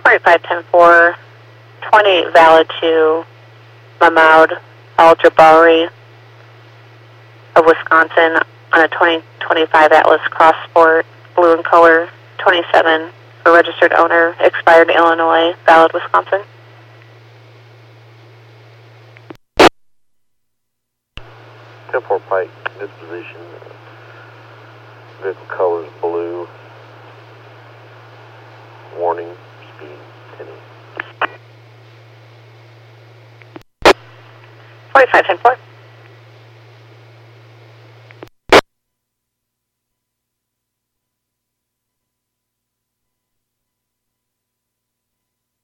4510-4, 28 valid to Mahmoud Al-Jabari of Wisconsin on a 2025 Atlas Cross Sport, blue in color, 27 for registered owner, expired Illinois, valid Wisconsin. Temple Pike disposition, vehicle colors blue, warning, speed 10. 4510-4.